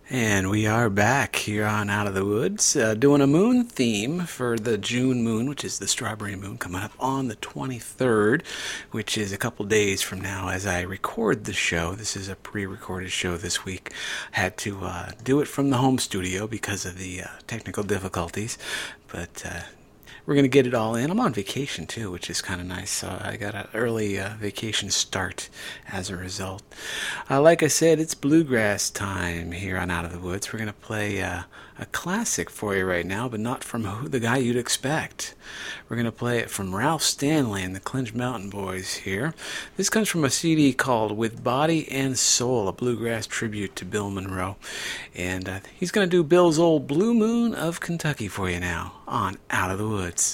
And we are back here on Out of the Woods, doing a moon theme for the June moon, which is the strawberry moon, coming up on the 23rd, which is a couple days from now as I record the show. This is a pre-recorded show this week. I had to do it from the home studio because of the technical difficulties, but we're going to get it all in. I'm on vacation, too, which is kind of nice. So I got an early vacation start as a result. Like I said, it's bluegrass time here on Out of the Woods. We're going to play a classic for you right now, but not from the guy you'd expect. We're going to play it from Ralph Stanley and the Clinch Mountain Boys here. This comes from a CD called With Body and Soul, a bluegrass tribute to Bill Monroe. And he's going to do Bill's old Blue Moon of Kentucky for you now on Out of the Woods.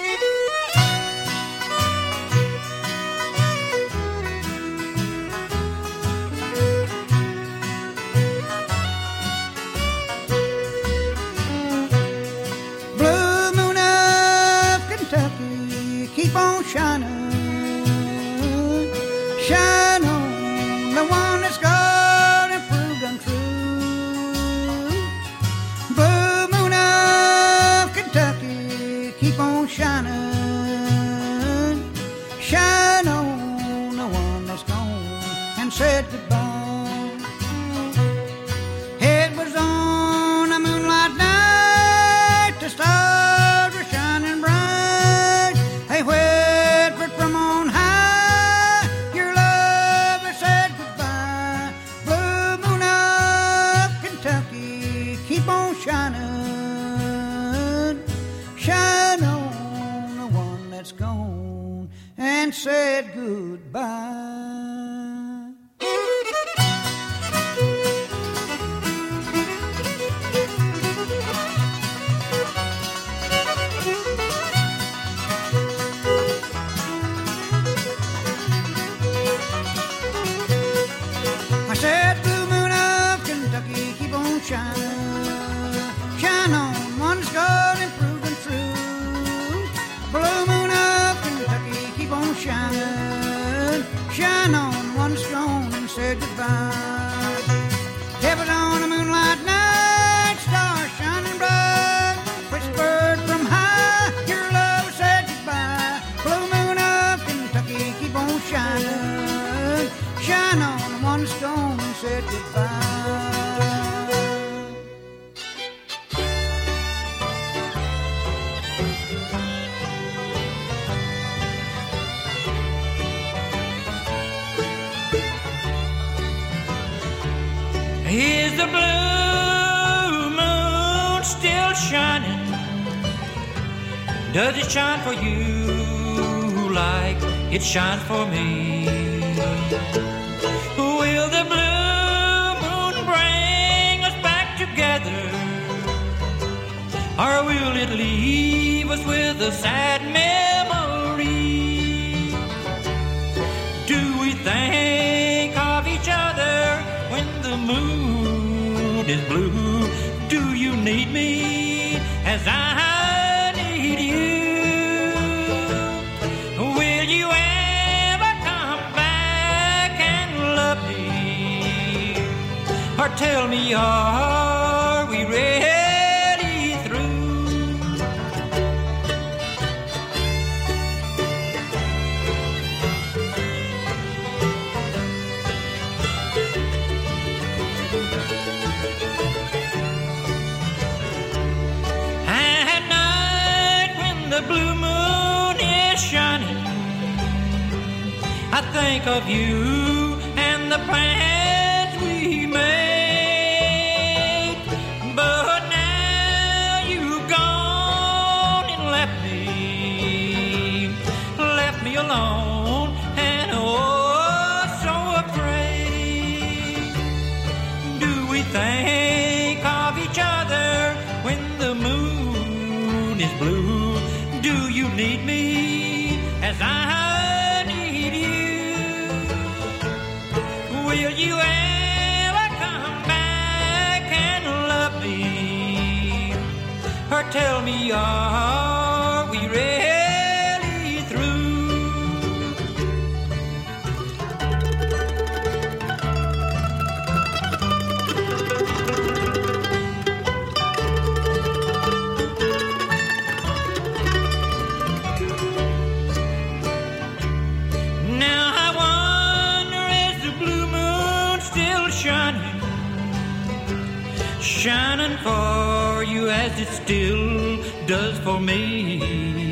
Blue moon of Kentucky, keep on shining, shine on the one that's God and proved untrue. Blue moon of Kentucky, keep on shining, shine on the one that's gone and said goodbye. It was on a moonlight night, the stars were shining bright. They whispered from on high, your love has said goodbye. Blue moon of Kentucky, keep on shining, shine on the one that's gone and said goodbye. I said, blue moon of Kentucky, keep on shining, shine on one's God and proven true. Blue moon of Kentucky, keep on shining, shine on one's gone and said goodbye. It was on a moonlight night, stars shining bright, whispered from high, your love said goodbye. Blue moon of Kentucky, keep on shining, shine on one's gone and said goodbye. Is the blue moon still shining? Does it shine for you like it shines for me? Will the blue moon bring us back together? Or will it leave us with a sad memory? Do we think of each other when the moon is blue? Do you need me as I need you? Will you ever come back and love me? Or tell me, are we really through? At night when the blue moon is shining, I think of you and the plans we made. But now you've gone and left me alone and oh so afraid. Do we think of each other when the moon is blue? Do you need me as I need you? Will you ever come back and love me? Or tell me, are we really through? shining for you as it still does for me.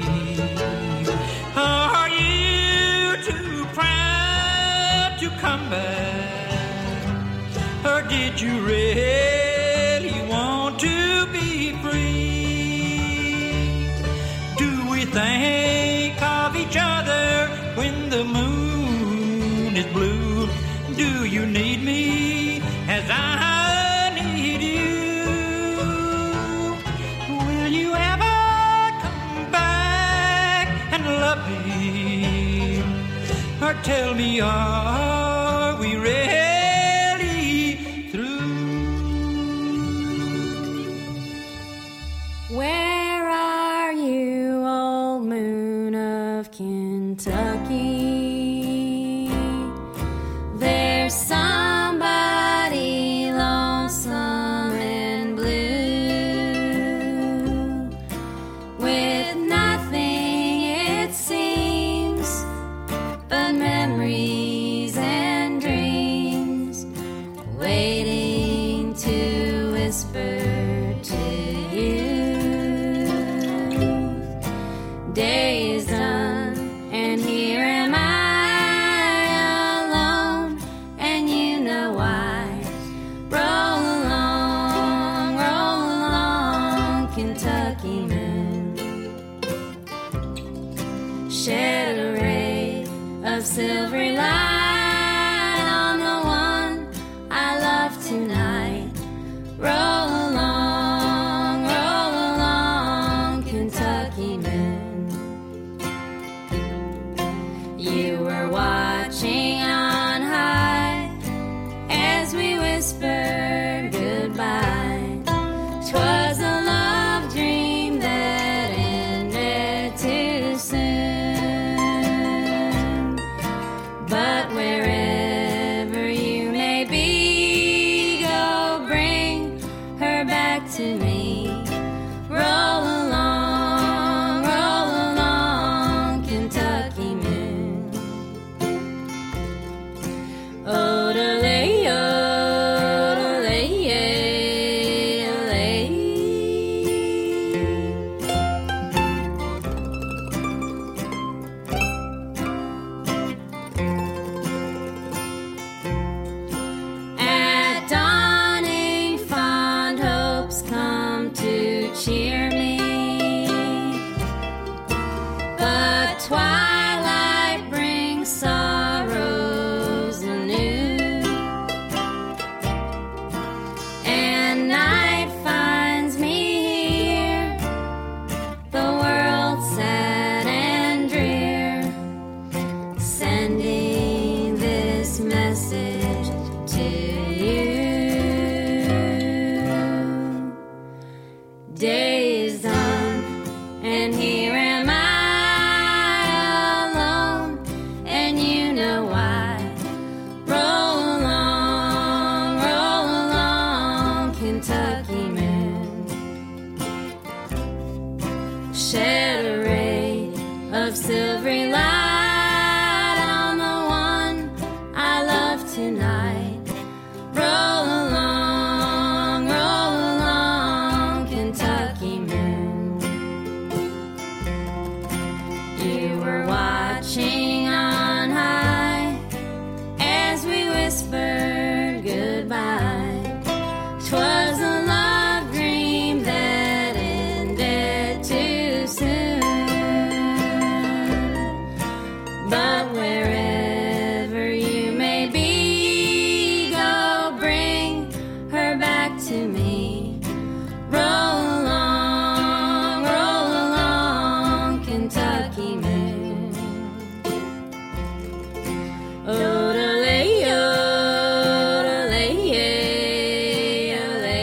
Are you too proud to come back, or did you really want to be free? Do we think of each other when the moon is blue? Do you need me as I need you? Will you ever come back and love me? Or tell me, are we really through? Where are you, old moon of Kentucky? There's somebody lonesome and blue, with nothing, it seems, but memories and dreams, waiting to whisper to you. Day is done, and here am I, alone, and you know why. Roll along, Kentucky moon. Shed a ray of silvery light on the one I love tonight. Roll along, Kentucky moon. You were watching on high as we whispered goodbye. 'Twas a love dream that ended too soon. But wherever you may be, go bring her back to me. Roll along, Kentucky moon. Odele, odele, odele. At dawning, fond hopes come to cheer me. But twilight brings sorrows anew, and night finds me here, the world sad and drear, sending this message to you. Day is done, and here am I, alone, and you know why. Roll along, Kentucky moon. Shed a ray of silvery light on the one I love tonight. Roll along, Kentucky moon. You were watching on high as we whispered goodbye. 'Twas a love dream that ended too soon. But wherever you may be, go bring her back to me. Roll along, Kentucky moon. Odele, odele, odele.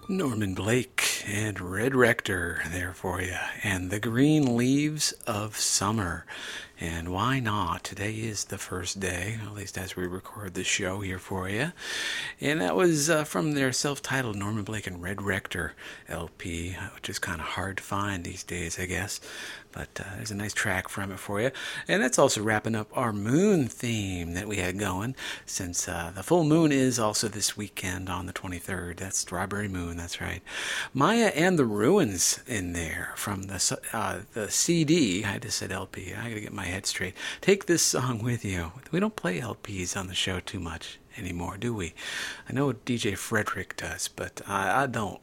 Norman Blake and Red Rector there for you, and The Green Leaves of Summer. And why not? Today is the first day, at least as we record the show here for you. And that was from their self-titled Norman Blake and Red Rector LP, which is kind of hard to find these days, I guess. But there's a nice track from it for you. And that's also wrapping up our moon theme that we had going, since the full moon is also this weekend on the 23rd. That's Strawberry Moon, that's right. Maya and the Ruins in there from the CD. I just said LP. I gotta get my head straight. Take This Song With You. We don't play LPs on the show too much anymore, do we? I know DJ Frederick does, but I don't.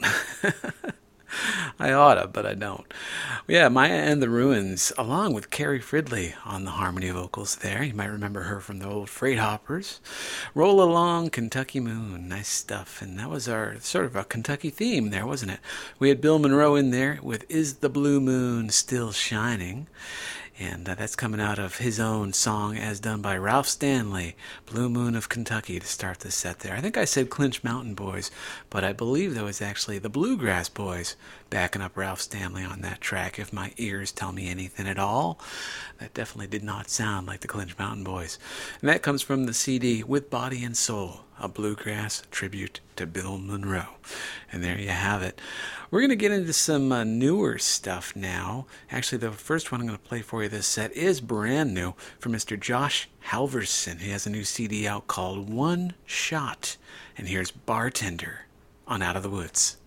I oughta, but I don't. Yeah, Maya and the Ruins, along with Carrie Fridley on the harmony vocals there. You might remember her from the old Freight Hoppers. Roll Along, Kentucky Moon. Nice stuff. And that was our sort of a Kentucky theme there, wasn't it? We had Bill Monroe in there with Is the Blue Moon Still Shining? And that's coming out of his own song as done by Ralph Stanley, Blue Moon of Kentucky, to start the set there. I think I said Clinch Mountain Boys, but I believe that was actually the Bluegrass Boys backing up Ralph Stanley on that track, if my ears tell me anything at all. That definitely did not sound like the Clinch Mountain Boys. And that comes from the CD With Body and Soul, a bluegrass tribute to Bill Monroe. And there you have it. We're going to get into some newer stuff now. Actually, the first one I'm going to play for you this set is brand new from Mr. Josh Halverson. He has a new CD out called One Shot. And here's Bartender on Out of the Woods.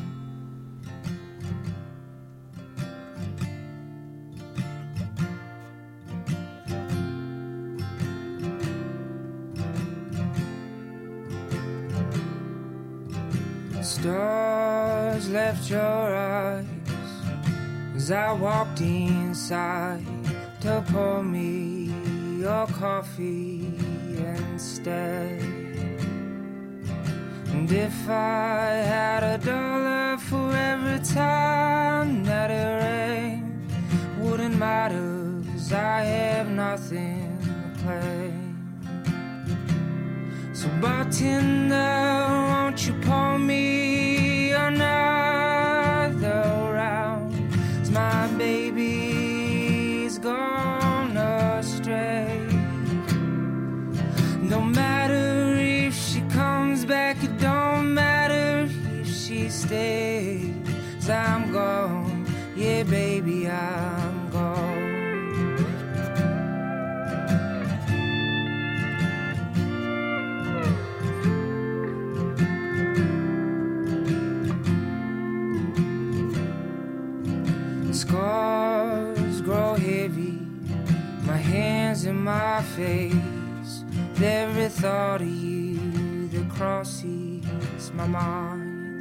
Stars left your eyes as I walked inside to pour me your coffee instead. And if I had $1 for every time that it rained, wouldn't matter, 'cause I have nothing to play. So bartender, won't you pour me another round? 'Cause my baby's gone astray. Don't matter if she comes back, it don't matter if she stays. I'm gone, yeah baby, I'm gone. Scars grow heavy, my hands and my face. Every thought of you that crosses my mind.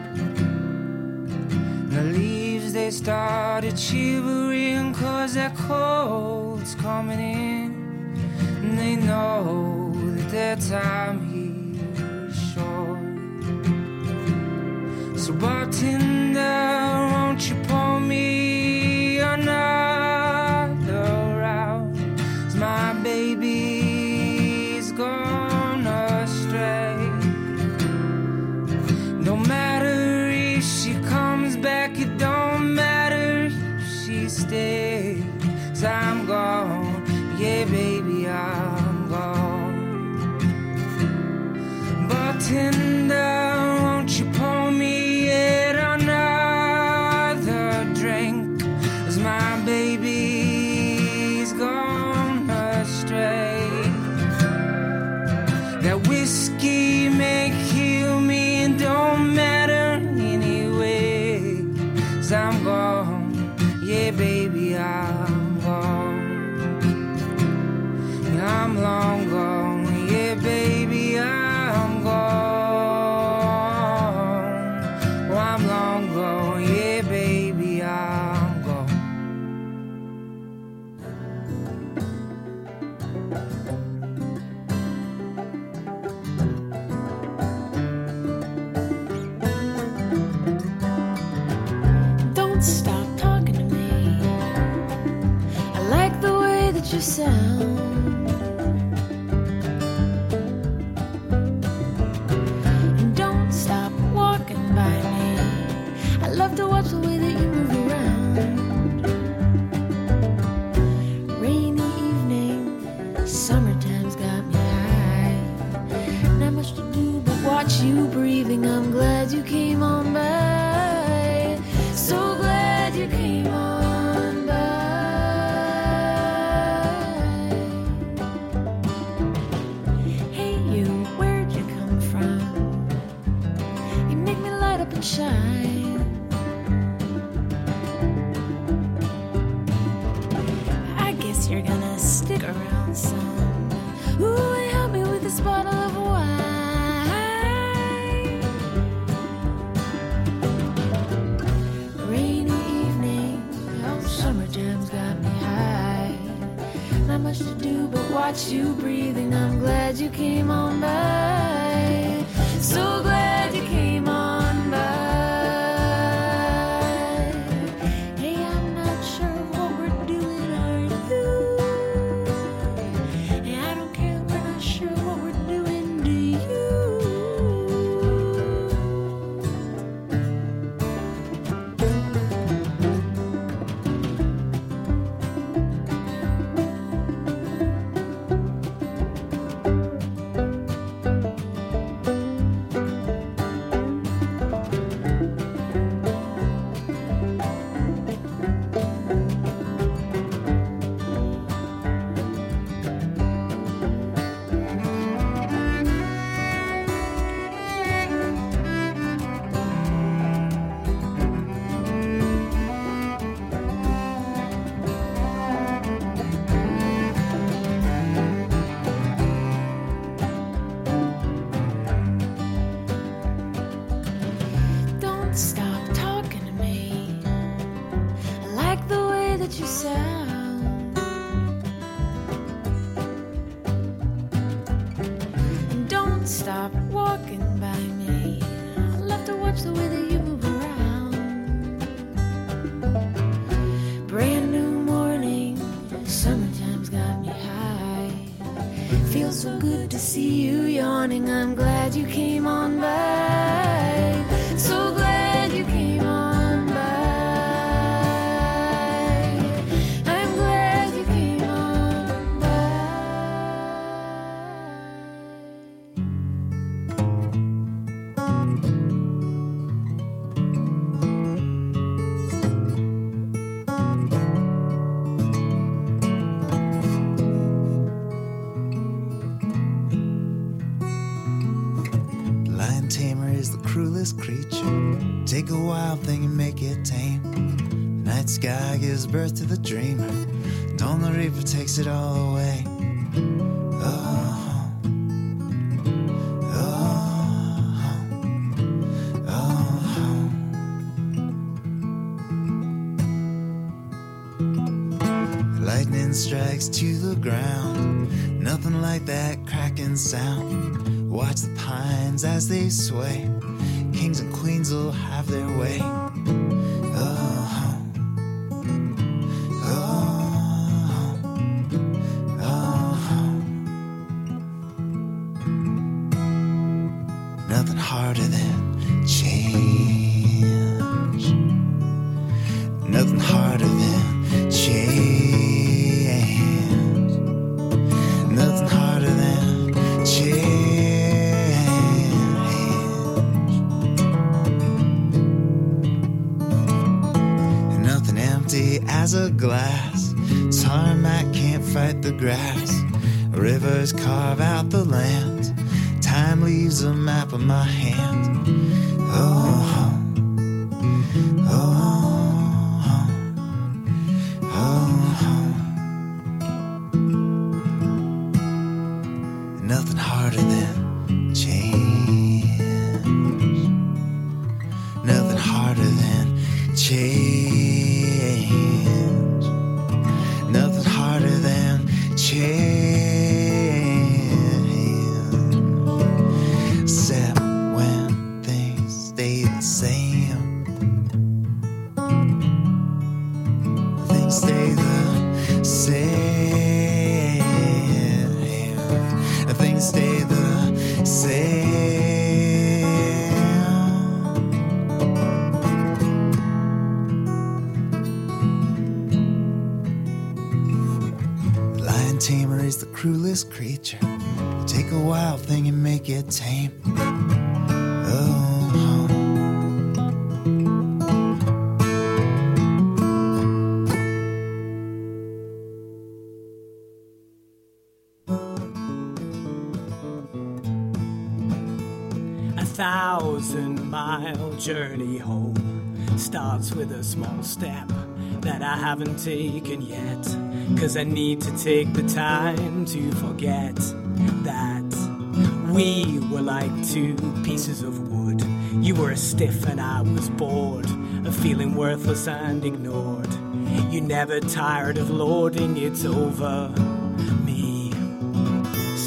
The leaves, they started shivering 'cause that cold's coming in. And they know that their time here is short. So bartender, won't you pour me another round? 'Cause my baby's gone astray. Don't matter if she comes back, it don't matter if she stays. 'Cause I'm gone, yeah baby, I'm gone. Bartender, won't you pour me another drink? 'Cause my baby's gone astray. That whiskey may kill me, it don't matter anyway. 'Cause I'm gone, yeah baby, I'm gone. I'm long gone, yeah baby, I'm gone. Oh, I'm long gone, yeah baby, I'm gone. Don't stop talking to me. I like the way that you sound. And don't stop walking by me. much to do but watch you breathing. I'm glad you came on by. So glad you came on by. Hey, I'm not sure what we're doing, are you? Hey, I don't care, we're not sure what we're doing, do you? Don't stop talking to me. I like the way that you sound. And don't stop walking by me. I love to watch the way that you move around. Brand new morning, summertime's got me high. Feels so good to see you yawning. I'm glad you came on by. So glad you came on by. I'm glad you came on by. Lion tamer is the cruelest creature. Take a wild thing and make it tame. The night sky gives birth to the dreamer. Dawn the reaper takes it all away. Oh, oh, oh, oh. Lightning strikes to the ground. Nothing like that cracking sound. Watch the pines as they sway. Kings and queens will have their way. Oh, oh, oh. Nothing harder than change. Nothing harder than change. Nothing harder than change. As a glass, tarmac can't fight the grass. Rivers carve out the land. Time leaves a map in my hand. Oh, oh, oh, oh. Nothing harder than change. Nothing harder than change. Nothing harder than change. Except when things stay the same. Things stay the same. Things stay the same. Tamer is the cruelest creature. Take a wild thing and make it tame. Oh. A 1,000-mile journey home starts with a small step that I haven't taken yet. 'Cause I need to take the time to forget that we were like two pieces of wood. You were stiff and I was bored of feeling worthless and ignored. You never tired of lording it over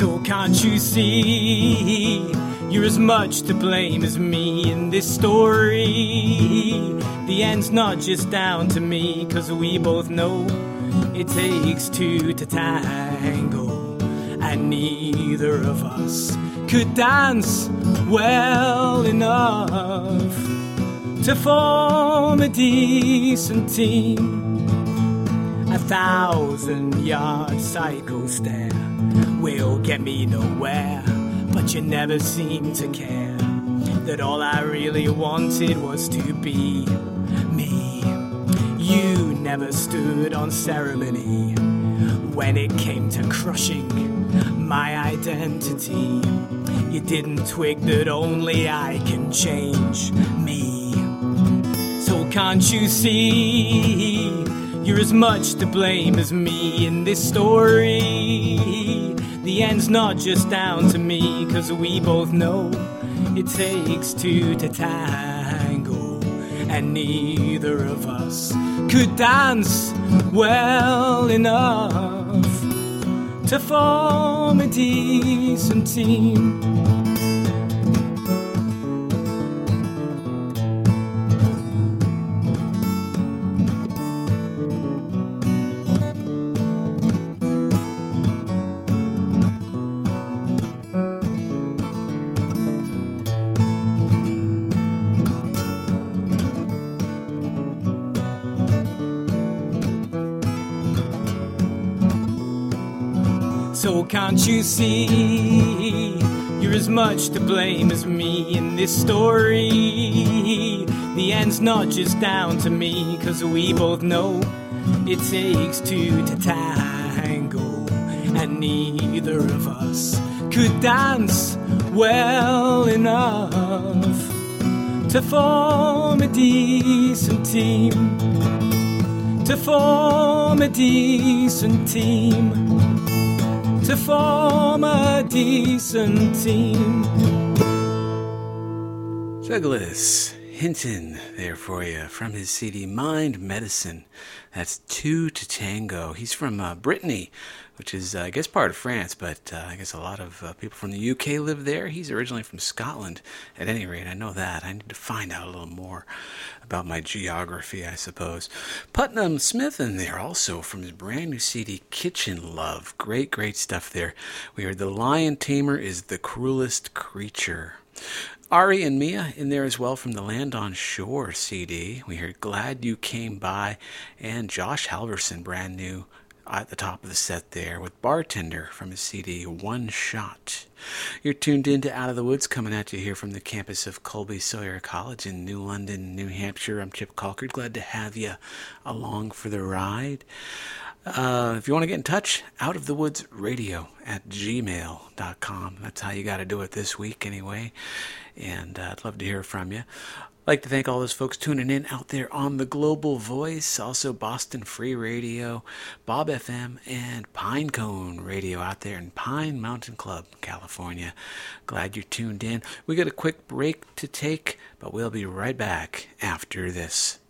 So can't you see, you're as much to blame as me in this story. The end's not just down to me, 'cause we both know it takes two to tango, and neither of us could dance well enough to form a decent team. 1,000-yard psycho stare will get me nowhere, but you never seem to care that all I really wanted was to be me. You never stood on ceremony when it came to crushing my identity. You didn't twig that only I can change me. So can't you see, you're as much to blame as me in this story. The end's not just down to me, 'cause we both know it takes two to tango, and neither of us could dance well enough to form a decent team. So can't you see, you're as much to blame as me in this story. The end's not just down to me, 'cause we both know it takes two to tango, and neither of us could dance well enough to form a decent team. To form a decent team. To form a decent team. Douglas Hinton there for you from his CD Mind Medicine. That's Two to Tango. He's from Brittany, which is, I guess, part of France, but I guess a lot of people from the UK live there. He's originally from Scotland. At any rate, I know that. I need to find out a little more about my geography, I suppose. Putnam Smith in there also from his brand new CD, Kitchen Love. Great, great stuff there. We heard The Lion Tamer is the Cruelest Creature. Ari and Mia in there as well from the Land on Shore CD. We heard Glad You Came By, and Josh Halverson, brand new at the top of the set there with Bartender from his CD One Shot. You're tuned in to Out of the Woods, coming at you here from the campus of Colby Sawyer College in New London, New Hampshire. I'm Chip Colcord. Glad to have you along for the ride. If you want to get in touch, outofthewoodsradio@gmail.com. That's how you got to do it this week anyway. And I'd love to hear from you. I'd like to thank all those folks tuning in out there on the Global Voice, also Boston Free Radio, Bob FM, and Pinecone Radio out there in Pine Mountain Club, California. Glad you're tuned in. We got a quick break to take, but we'll be right back after this.